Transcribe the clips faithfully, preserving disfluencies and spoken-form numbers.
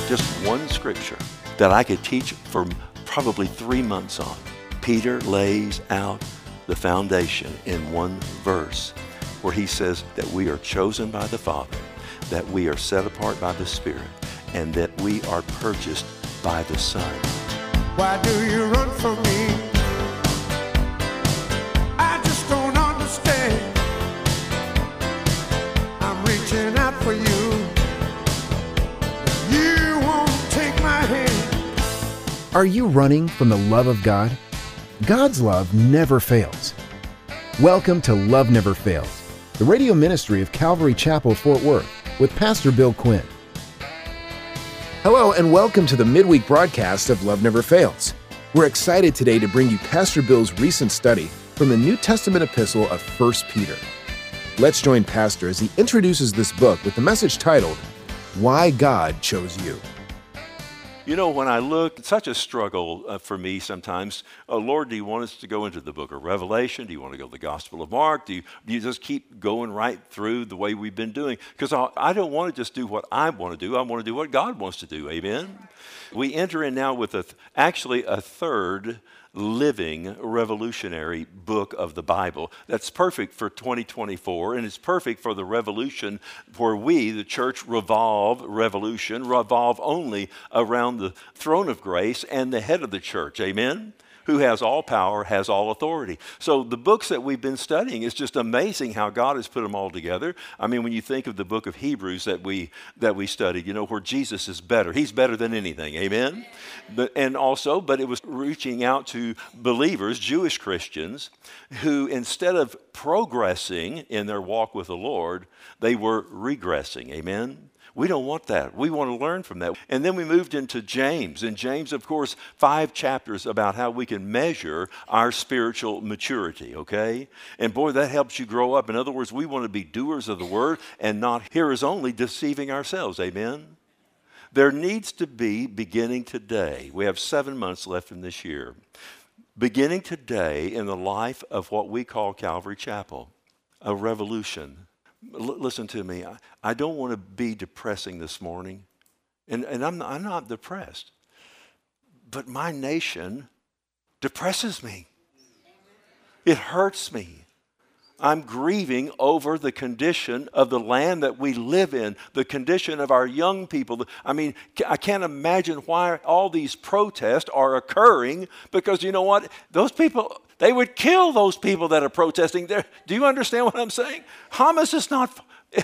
just one scripture that I could teach for probably three months on. Peter lays out the foundation in one verse where he says that we are chosen by the Father, that we are set apart by the Spirit, and that we are purchased by the Son. Why do you run from me? I just don't understand. I'm reaching out for you. You won't take my hand. Are you running from the love of God? God's love never fails. Welcome to Love Never Fails, the radio ministry of Calvary Chapel, Fort Worth, with Pastor Bill Quinn. Hello and welcome to the midweek broadcast of Love Never Fails. We're excited today to bring you Pastor Bill's recent study from the New Testament epistle of First Peter. Let's join Pastor as he introduces this book with the message titled, Why God Chose You. You know, when I look, it's such a struggle uh, for me sometimes. Oh, Lord, do you want us to go into the book of Revelation? Do you want to go to the Gospel of Mark? Do you, do you just keep going right through the way we've been doing? Because I, I don't want to just do what I want to do. I want to do what God wants to do. Amen? We enter in now with a th- actually a third living revolutionary book of the Bible that's perfect for twenty twenty-four, and it's perfect for the revolution where we, the church, revolve, revolution, revolve only around the throne of grace and the head of the church, amen? Who has all power, has all authority. So the books that we've been studying, it's just amazing how God has put them all together. I mean, when you think of the book of Hebrews that we that we studied, you know, where Jesus is better. He's better than anything, amen? But, and also, but it was reaching out to believers, Jewish Christians, who instead of progressing in their walk with the Lord, they were regressing, amen? We don't want that. We want to learn from that. And then we moved into James. And James, of course, five chapters about how we can measure our spiritual maturity, okay? And boy, that helps you grow up. In other words, we want to be doers of the word and not hearers only, deceiving ourselves, amen? There needs to be, beginning today, we have seven months left in this year, beginning today in the life of what we call Calvary Chapel, a revolution. L- listen to me. I, I don't want to be depressing this morning, and, and I'm, I'm not depressed, but my nation depresses me. It hurts me. I'm grieving over the condition of the land that we live in, the condition of our young people. I mean, I can't imagine why all these protests are occurring, because you know what? Those people, they would kill those people that are protesting there. Do you understand what I'm saying? Hamas is not,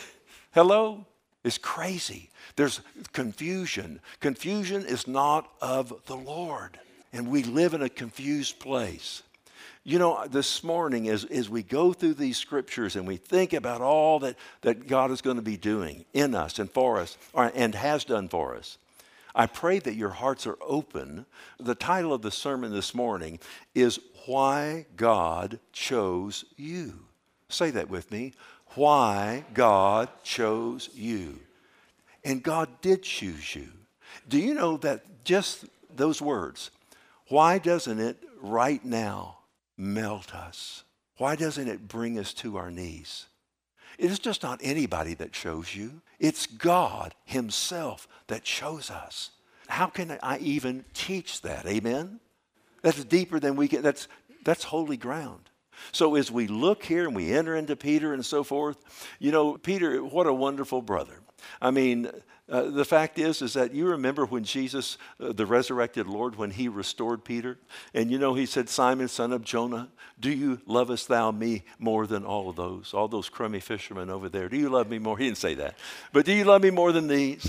hello? It's crazy. There's confusion. Confusion is not of the Lord. And we live in a confused place. You know, this morning as, as we go through these scriptures and we think about all that, that God is going to be doing in us and for us, or, and has done for us, I pray that your hearts are open. The title of the sermon this morning is Why God Chose You. Say that with me. Why God chose you. And God did choose you. Do you know that just those words, why doesn't it right now melt us? Why doesn't it bring us to our knees? It is just not anybody that chose you. It's God himself that chose us. How can I even teach that? Amen? That's deeper than we can. That's, that's holy ground. So as we look here and we enter into Peter and so forth, you know, Peter, what a wonderful brother. I mean, uh, the fact is, is that you remember when Jesus, uh, the resurrected Lord, when he restored Peter, and you know, he said, Simon, son of Jonah, do you lovest thou me more than all of those, all those crummy fishermen over there? Do you love me more? He didn't say that, but do you love me more than these?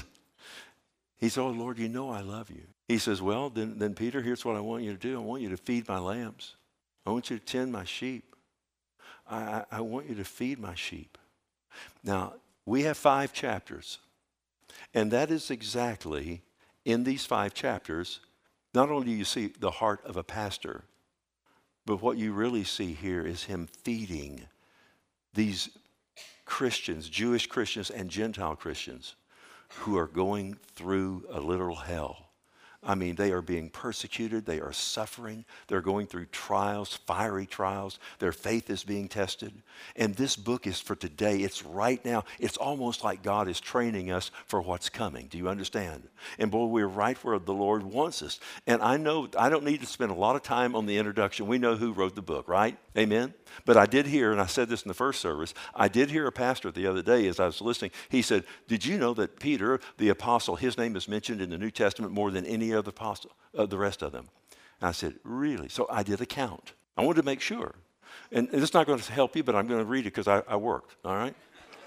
He said, oh, Lord, you know I love you. He says, well, then, then Peter, here's what I want you to do. I want you to feed my lambs. I want you to tend my sheep. I, I, I want you to feed my sheep. Now, we have five chapters, and that is exactly in these five chapters, not only do you see the heart of a pastor, but what you really see here is him feeding these Christians, Jewish Christians and Gentile Christians, who are going through a literal hell. I mean, they are being persecuted. They are suffering. They're going through trials, fiery trials. Their faith is being tested. And this book is for today. It's right now. It's almost like God is training us for what's coming. Do you understand? And boy, we're right where the Lord wants us. And I know I don't need to spend a lot of time on the introduction. We know who wrote the book, right? Amen? But I did hear, and I said this in the first service, I did hear a pastor the other day as I was listening. He said, did you know that Peter, the apostle, his name is mentioned in the New Testament more than any other apostle, uh, the rest of them? And I said, really? So I did a count. I wanted to make sure. And, and it's not going to help you, but I'm going to read it because I, I worked, all right?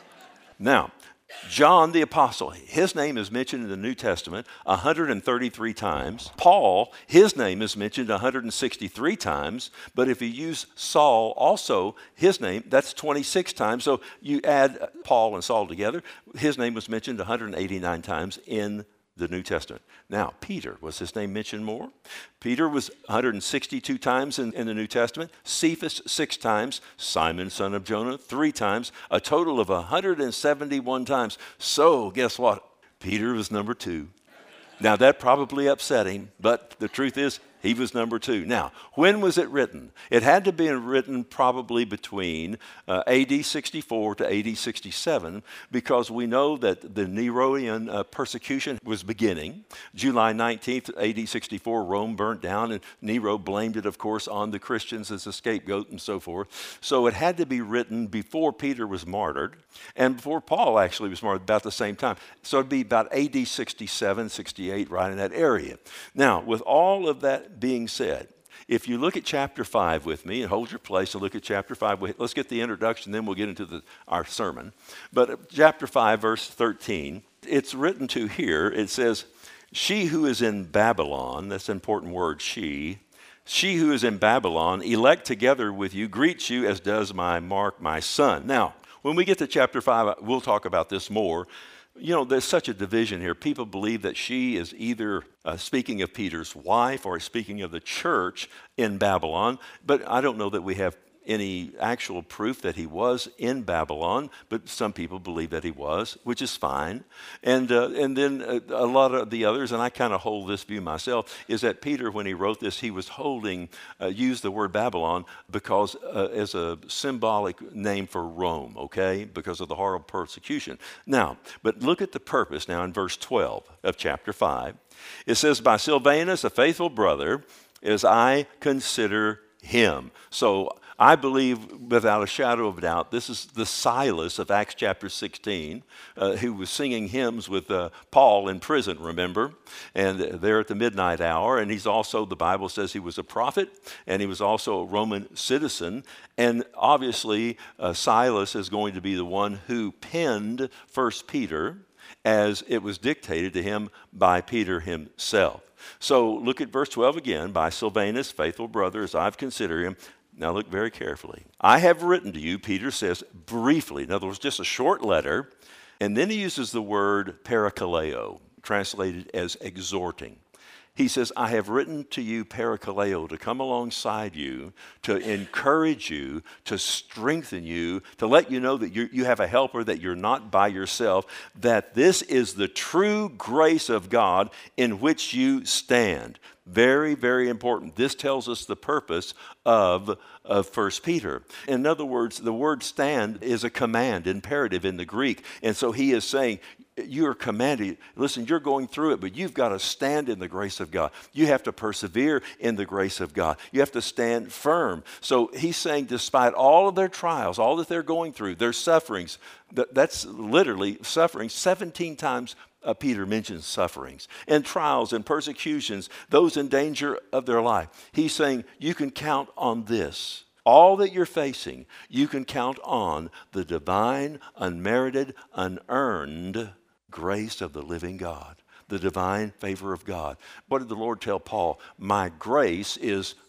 Now, John the Apostle, his name is mentioned in the New Testament one hundred thirty-three times. Paul, his name is mentioned one hundred sixty-three times. But if you use Saul also, his name, that's twenty-six times. So you add Paul and Saul together, his name was mentioned one hundred eighty-nine times in the New Testament. Now, Peter, was his name mentioned more? Peter was one hundred sixty-two times in, in the New Testament, Cephas six times, Simon, son of Jonah, three times, a total of one hundred seventy-one times. So, guess what? Peter was number two. Now, that probably upset him, but the truth is, he was number two. Now, when was it written? It had to be written probably between uh, A D sixty-four to A D sixty-seven, because we know that the Neroian uh, persecution was beginning. July nineteenth, A D sixty-four, Rome burnt down, and Nero blamed it, of course, on the Christians as a scapegoat and so forth. So it had to be written before Peter was martyred, and before Paul actually was martyred, about the same time. So it'd be about A D sixty-seven, sixty-eight, right in that area. Now, with all of that being said, if you look at chapter five with me and hold your place and look at chapter five, let's get the introduction, then we'll get into the, our sermon. But chapter five, verse thirteen, it's written to here, it says, she who is in Babylon, that's an important word, she, she who is in Babylon, elect together with you, greets you as does my Mark, my son. Now, when we get to chapter five, we'll talk about this more. You know, there's such a division here. People believe that she is either uh, speaking of Peter's wife or speaking of the church in Babylon, but I don't know that we have any actual proof that he was in Babylon, but some people believe that he was, which is fine. And uh, and then a, a lot of the others, and I kind of hold this view myself, is that Peter, when he wrote this, he was holding, uh, used the word Babylon because uh, as a symbolic name for Rome, okay, because of the horrible persecution. Now, but look at the purpose now in verse twelve of chapter five. It says, by Silvanus, a faithful brother, as I consider him. So I believe without a shadow of a doubt, this is the Silas of Acts chapter sixteen, uh, who was singing hymns with uh, Paul in prison, remember? And there at the midnight hour. And he's also, the Bible says he was a prophet, and he was also a Roman citizen. And obviously, uh, Silas is going to be the one who penned First Peter as it was dictated to him by Peter himself. So look at verse twelve again. By Silvanus, faithful brother, as I've considered him. Now look very carefully. I have written to you, Peter says, briefly. In other words, just a short letter. And then he uses the word parakaleo, translated as exhorting. He says, I have written to you, parakaleo, to come alongside you, to encourage you, to strengthen you, to let you know that you you have a helper, that you're not by yourself, that this is the true grace of God in which you stand. Very, very important. This tells us the purpose of, of First Peter. In other words, the word stand is a command, imperative in the Greek. And so he is saying, you're commanded, listen, you're going through it, but you've got to stand in the grace of God. You have to persevere in the grace of God. You have to stand firm. So he's saying, despite all of their trials, all that they're going through, their sufferings, that, that's literally suffering seventeen times. Uh, Peter mentions sufferings and trials and persecutions, those in danger of their life. He's saying you can count on this. All that you're facing, you can count on the divine, unmerited, unearned grace of the living God, the divine favor of God. What did the Lord tell Paul? My grace is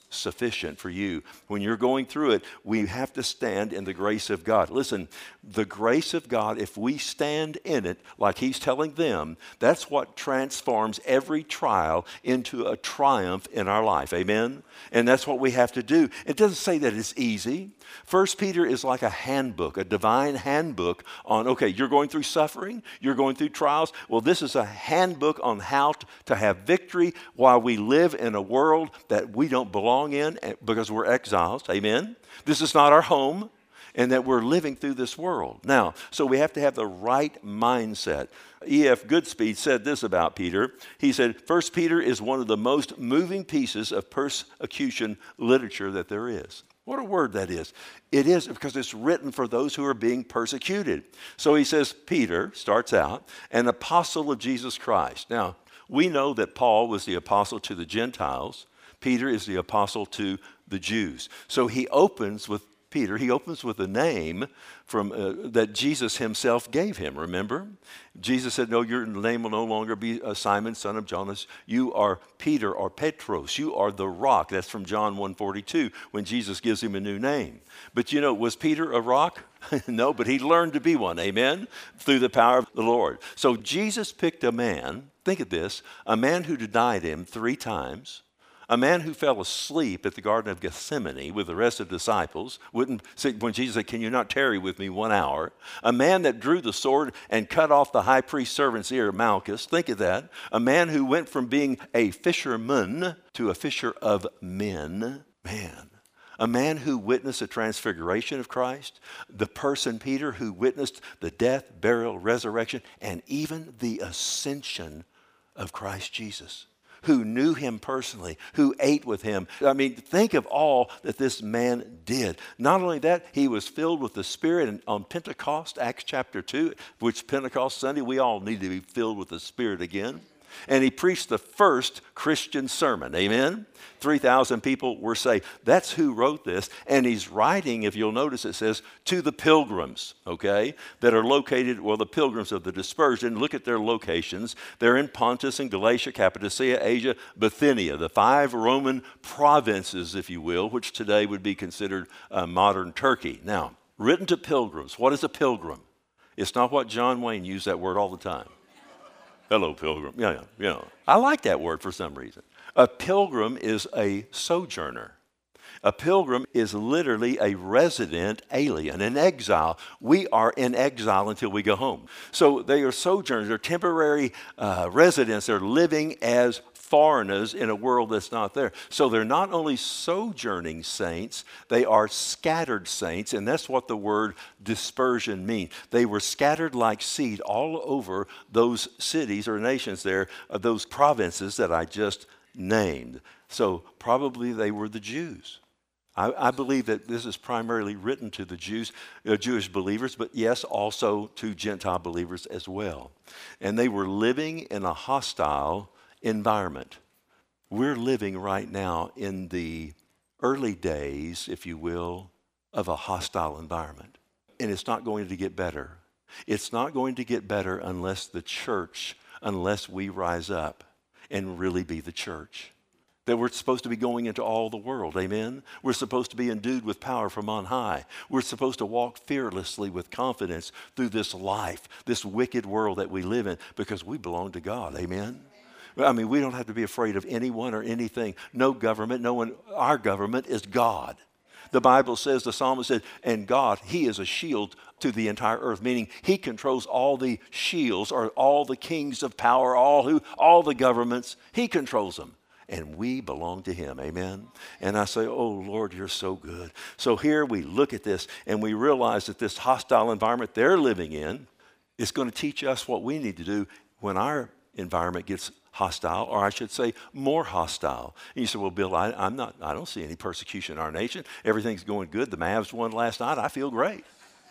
sufficient for you. When you're going through it, we have to stand in the grace of God. Listen, the grace of God, if we stand in it like he's telling them, that's what transforms every trial into a triumph in our life. Amen? And that's what we have to do. It doesn't say that it's easy. First Peter is like a handbook, a divine handbook on, okay, you're going through suffering, you're going through trials. Well, this is a handbook on how to have victory while we live in a world that we don't belong in because we're exiles. Amen? This is not our home, and that we're living through this world. Now, so we have to have the right mindset. E F Goodspeed said this about Peter. He said, First Peter is one of the most moving pieces of persecution literature that there is. What a word that is. It is because it's written for those who are being persecuted. So he says, Peter starts out, an apostle of Jesus Christ. Now, we know that Paul was the apostle to the Gentiles. Peter is the apostle to the Jews. So he opens with Peter, he opens with a name from uh, that Jesus himself gave him, remember? Jesus said, no, your name will no longer be uh, Simon, son of Jonas. You are Peter or Petros. You are the rock. That's from John one forty-two when Jesus gives him a new name. But you know, was Peter a rock? No, but he learned to be one, amen, through the power of the Lord. So Jesus picked a man, think of this, a man who denied him three times, a man who fell asleep at the Garden of Gethsemane with the rest of the disciples, wouldn't say, when Jesus said, can you not tarry with me one hour? A man that drew the sword and cut off the high priest's servant's ear, Malchus. Think of that. A man who went from being a fisherman to a fisher of men. Man. A man who witnessed the transfiguration of Christ. The person, Peter, who witnessed the death, burial, resurrection, and even the ascension of Christ Jesus. Who knew him personally, who ate with him. I mean, think of all that this man did. Not only that, he was filled with the Spirit. And on Pentecost, Acts chapter two, which Pentecost Sunday, we all need to be filled with the Spirit again. And he preached the first Christian sermon. Amen? three thousand people were saved. That's who wrote this. And he's writing, if you'll notice, it says, to the pilgrims, okay, that are located, well, the pilgrims of the dispersion. Look at their locations. They're in Pontus and Galatia, Cappadocia, Asia, Bithynia, the five Roman provinces, if you will, which today would be considered uh, modern Turkey. Now, written to pilgrims. What is a pilgrim? It's not what John Wayne used that word all the time. Hello, pilgrim. Yeah, yeah, yeah. I like that word for some reason. A pilgrim is a sojourner. A pilgrim is literally a resident alien, an exile. We are in exile until we go home. So they are sojourners. They're temporary uh, residents. They're living as foreigners in a world that's not there. So they're not only sojourning saints, they are scattered saints, and that's what the word dispersion means. They were scattered like seed all over those cities or nations there, uh, those provinces that I just named. So probably they were the Jews. I, I believe that this is primarily written to the Jews, uh, Jewish believers, but yes, also to Gentile believers as well. And they were living in a hostile environment. We're living right now in the early days, if you will, of a hostile environment. And it's not going to get better. It's not going to get better unless the church, unless we rise up and really be the church. That we're supposed to be going into all the world, amen? We're supposed to be endued with power from on high. We're supposed to walk fearlessly with confidence through this life, this wicked world that we live in, because we belong to God, amen? I mean, we don't have to be afraid of anyone or anything. No government, no one. Our government is God. The Bible says, the psalmist said, and God, he is a shield to the entire earth, meaning he controls all the shields or all the kings of power, all who, all the governments. He controls them. And we belong to him, amen? And I say, oh, Lord, you're so good. So here we look at this and we realize that this hostile environment they're living in is going to teach us what we need to do when our environment gets hostile, or I should say more hostile. And you say, well, Bill, I, I'm not, I don't see any persecution in our nation. Everything's going good. The Mavs won last night. I feel great.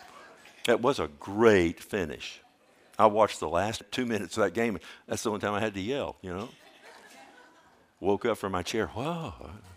That was a great finish. I watched the last two minutes of that game. That's the only time I had to yell, you know. Woke up from my chair. Whoa.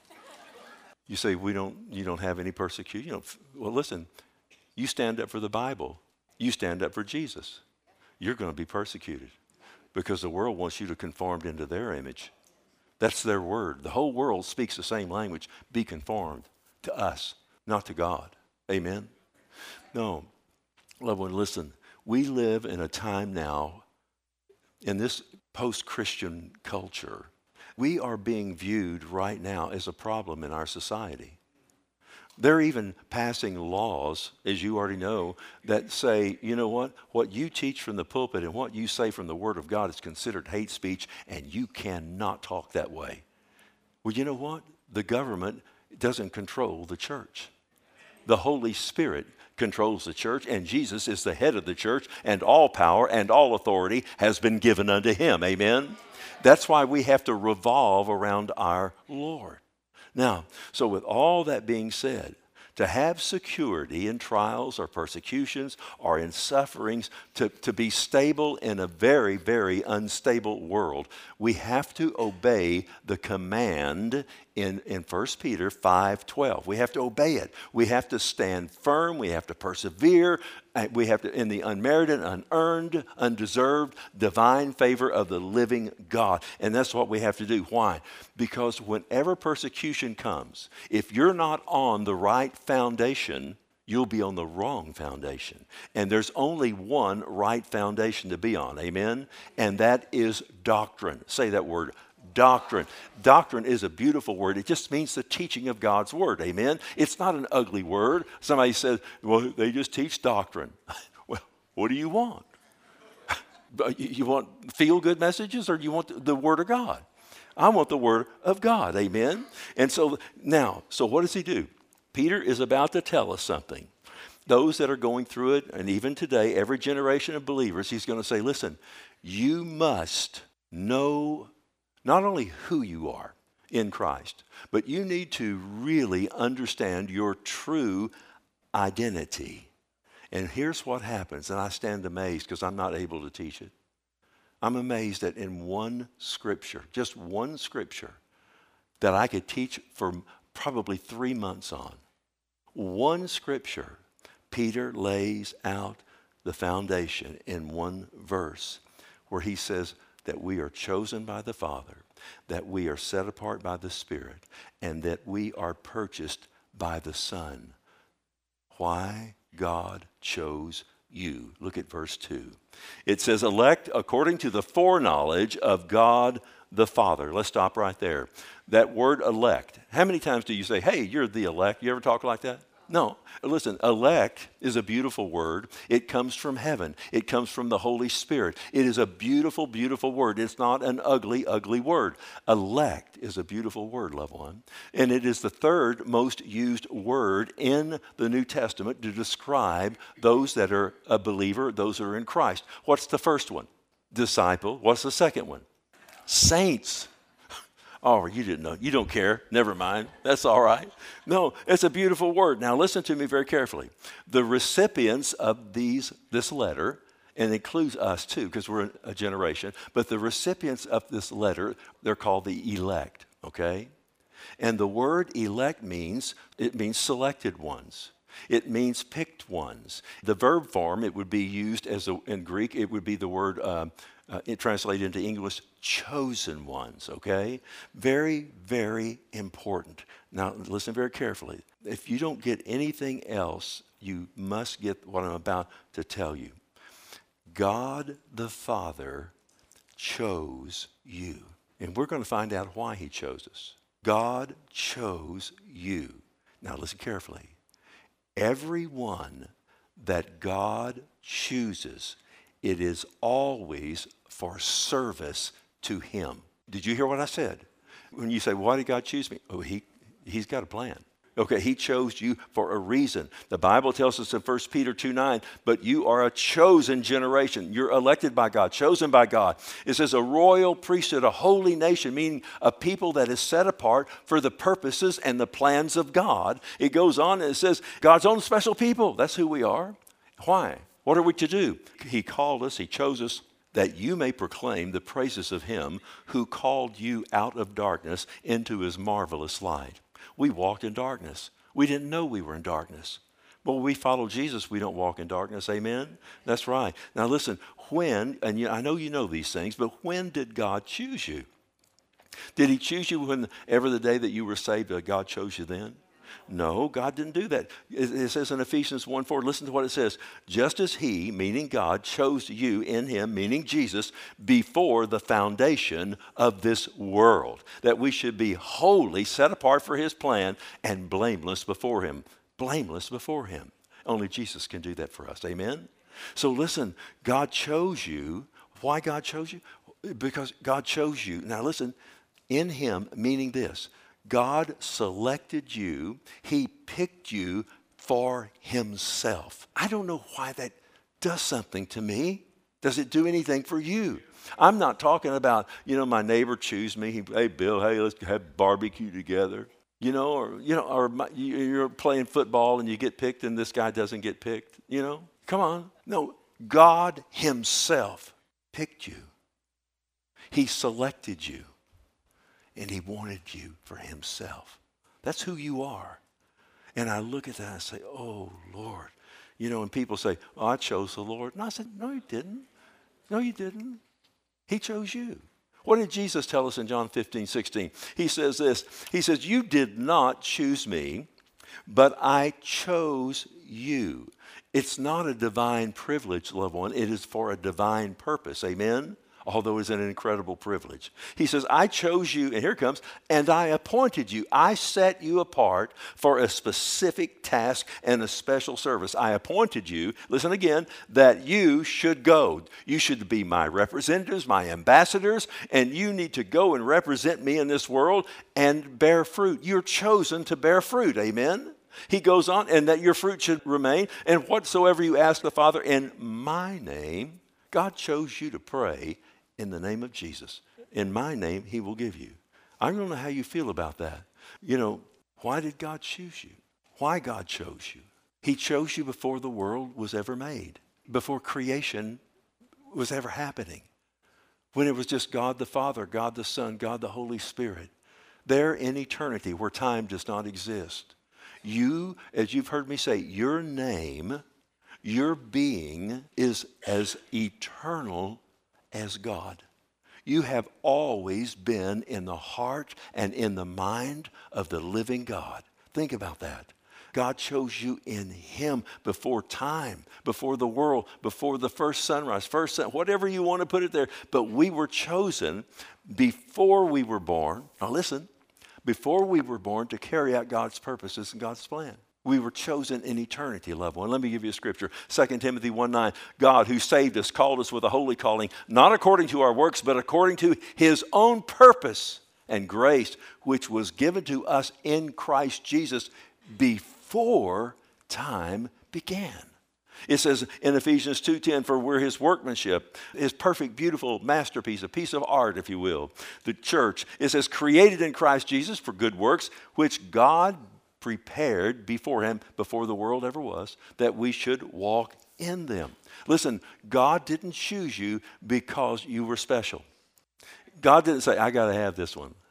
You say, we don't, you don't have any persecution. You know, well, listen, you stand up for the Bible. You stand up for Jesus. You're going to be persecuted. Because the world wants you to conform into their image. That's their word. The whole world speaks the same language. Be conformed to us, not to God. Amen? No. Loved one, listen. We live in a time now, in this post-Christian culture, we are being viewed right now as a problem in our society. They're even passing laws, as you already know, that say, you know what? What you teach from the pulpit and what you say from the Word of God is considered hate speech, and you cannot talk that way. Well, you know what? The government doesn't control the church. The Holy Spirit controls the church, and Jesus is the head of the church, and all power and all authority has been given unto him. Amen? That's why we have to revolve around our Lord. Now, so with all that being said, to have security in trials or persecutions or in sufferings, to, to be stable in a very, very unstable world, we have to obey the command in, in First Peter five twelve. We have to obey it. We have to stand firm. We have to persevere. We have to, in the unmerited, unearned, undeserved, divine favor of the living God. And that's what we have to do. Why? Because whenever persecution comes, if you're not on the right foundation, you'll be on the wrong foundation. And there's only one right foundation to be on. Amen? And that is doctrine. Say that word. Doctrine. Doctrine is a beautiful word. It just means the teaching of God's word. Amen? It's not an ugly word. Somebody says, well, they just teach doctrine. Well, what do you want? You want feel-good messages, or do you want the word of God? I want the word of God. Amen? And so now, so what does he do? Peter is about to tell us something. Those that are going through it, and even today, every generation of believers, he's going to say, listen, you must know not only who you are in Christ, but you need to really understand your true identity. And here's what happens, and I stand amazed because I'm not able to teach it. I'm amazed that in one scripture, just one scripture, that I could teach for probably three months on. One scripture, Peter lays out the foundation in one verse where he says that we are chosen by the Father, that we are set apart by the Spirit, and that we are purchased by the Son. Why God chose you. Look at verse two. It says, elect according to the foreknowledge of God the Father. Let's stop right there. That word elect. How many times do you say, hey, you're the elect? You ever talk like that? No. Listen, elect is a beautiful word. It comes from heaven. It comes from the Holy Spirit. It is a beautiful, beautiful word. It's not an ugly, ugly word. Elect is a beautiful word, level one. And it is the third most used word in the New Testament to describe those that are a believer, those that are in Christ. What's the first one? Disciple. What's the second one? Saints. Oh, you didn't know. You don't care. Never mind. That's all right. No, it's a beautiful word. Now listen to me very carefully. The recipients of these, this letter, and it includes us too, because we're a generation, but the recipients of this letter, they're called the elect, okay? And the word elect means, it means selected ones. It means picked ones. The verb form, it would be used as a, in Greek, it would be the word, uh, uh, it translated into English, chosen ones, okay? Very, very important. Now, listen very carefully. If you don't get anything else, you must get what I'm about to tell you. God the Father chose you. And we're going to find out why he chose us. God chose you. Now, listen carefully. Everyone that God chooses, it is always for service to him. Did you hear what I said? When you say, why did God choose me? Oh, he, he's got a plan. Okay, he chose you for a reason. The Bible tells us in First Peter two nine, but you are a chosen generation. You're elected by God, chosen by God. It says a royal priesthood, a holy nation, meaning a people that is set apart for the purposes and the plans of God. It goes on and it says God's own special people. That's who we are. Why? What are we to do? He called us, he chose us, that you may proclaim the praises of him who called you out of darkness into his marvelous light. We walked in darkness. We didn't know we were in darkness. But when we follow Jesus, we don't walk in darkness. Amen? That's right. Now listen, when, and you, I know you know these things, but when did God choose you? Did he choose you whenever the day that you were saved, uh, God chose you then? No, God didn't do that. It, it says in Ephesians one four, listen to what it says. Just as he, meaning God, chose you in him, meaning Jesus, before the foundation of this world, that we should be holy, set apart for his plan, and blameless before him. Blameless before him. Only Jesus can do that for us. Amen? So listen, God chose you. Why God chose you? Because God chose you. Now listen, in him, meaning this. God selected you. He picked you for himself. I don't know why that does something to me. Does it do anything for you? I'm not talking about, you know, my neighbor choose me. He, hey, Bill, hey, let's have barbecue together. You know, or, you know, or my, you're playing football and you get picked and this guy doesn't get picked. You know, come on. No, God himself picked you. He selected you. And he wanted you for himself. That's who you are. And I look at that and say, oh, Lord. You know, and people say, oh, I chose the Lord. And I said, no, you didn't. No, you didn't. He chose you. What did Jesus tell us in John fifteen, sixteen? He says this. He says, you did not choose me, but I chose you. It's not a divine privilege, loved one. It is for a divine purpose. Amen? Although it's an incredible privilege. He says, I chose you, and here it comes, and I appointed you. I set you apart for a specific task and a special service. I appointed you, listen again, that you should go. You should be my representatives, my ambassadors, and you need to go and represent me in this world and bear fruit. You're chosen to bear fruit, amen? He goes on, and that your fruit should remain, and whatsoever you ask the Father in my name, God chose you to pray in the name of Jesus. In my name, he will give you. I don't know how you feel about that. You know, why did God choose you? Why God chose you? He chose you before the world was ever made, before creation was ever happening, when it was just God the Father, God the Son, God the Holy Spirit, there in eternity where time does not exist. You, as you've heard me say, your name, your being is as eternal as God. You have always been in the heart and in the mind of the living God. Think about that. God chose you in him before time, before the world, before the first sunrise, first sun, whatever you want to put it there. But we were chosen before we were born. Now listen, before we were born to carry out God's purposes and God's plan. We were chosen in eternity, loved one. Let me give you a scripture. Second Timothy one nine. God who saved us called us with a holy calling, not according to our works, but according to his own purpose and grace, which was given to us in Christ Jesus before time began. It says in Ephesians two ten, for we're his workmanship, his perfect, beautiful masterpiece, a piece of art, if you will, the church. It says created in Christ Jesus for good works, which God prepared beforehand, before the world ever was, that we should walk in them. Listen, God didn't choose you because you were special. God didn't say, I got to have this one.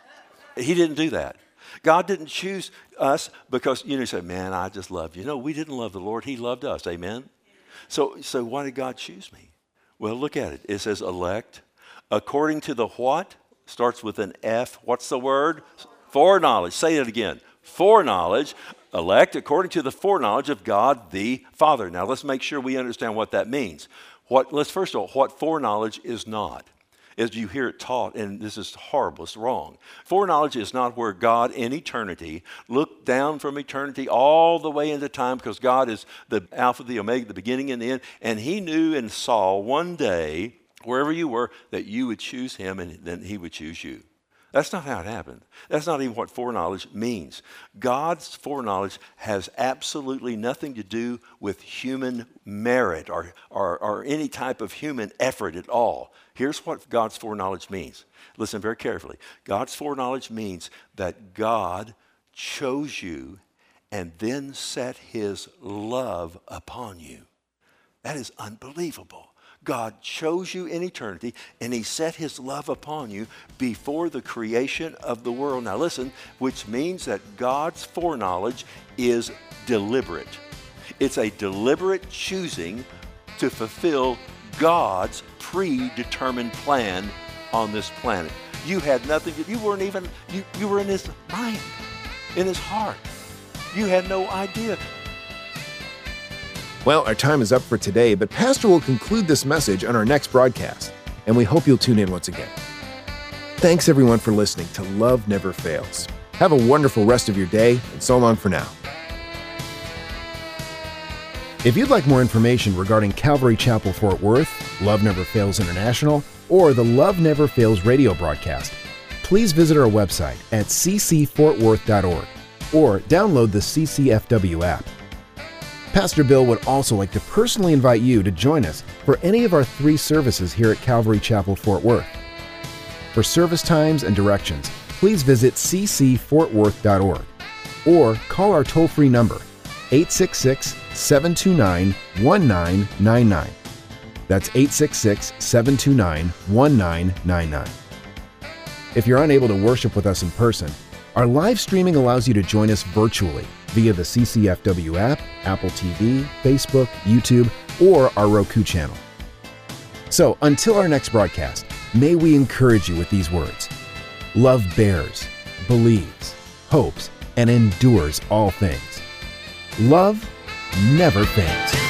He didn't do that. God didn't choose us because, you know, you say, man, I just love you. No, we didn't love the Lord. He loved us. Amen? So, so why did God choose me? Well, look at it. It says elect. According to the what? Starts with an F. What's the word? Foreknowledge. Say it again. Foreknowledge, elect according to the foreknowledge of God the Father. Now let's make sure we understand what that means. What, let's first of all, what foreknowledge is not. As you hear it taught, and this is horrible, it's wrong. Foreknowledge is not where God in eternity looked down from eternity all the way into time, because God is the Alpha, the Omega, the beginning and the end, and he knew and saw one day, wherever you were, that you would choose him and then he would choose you. That's not how it happened. That's not even what foreknowledge means. God's foreknowledge has absolutely nothing to do with human merit or, or, or any type of human effort at all. Here's what God's foreknowledge means. Listen very carefully. God's foreknowledge means that God chose you and then set his love upon you. That is unbelievable. God chose you in eternity, and he set his love upon you before the creation of the world. Now listen, which means that God's foreknowledge is deliberate. It's a deliberate choosing to fulfill God's predetermined plan on this planet. You had nothing, you weren't even, you, you were in his mind, in his heart. You had no idea. Well, our time is up for today, but Pastor will conclude this message on our next broadcast, and we hope you'll tune in once again. Thanks everyone for listening to Love Never Fails. Have a wonderful rest of your day, and so long for now. If you'd like more information regarding Calvary Chapel Fort Worth, Love Never Fails International, or the Love Never Fails radio broadcast, please visit our website at c c fort worth dot org or download the C C F W app. Pastor Bill would also like to personally invite you to join us for any of our three services here at Calvary Chapel Fort Worth. For service times and directions, please visit c c fort worth dot org or call our toll-free number eight six six, seven two nine, one nine nine nine. That's eight six six, seven two nine, one nine nine nine. If you're unable to worship with us in person, our live streaming allows you to join us virtually via the C C F W app, Apple T V, Facebook, YouTube, or our Roku channel. So until our next broadcast, may we encourage you with these words. Love bears, believes, hopes, and endures all things. Love never fails.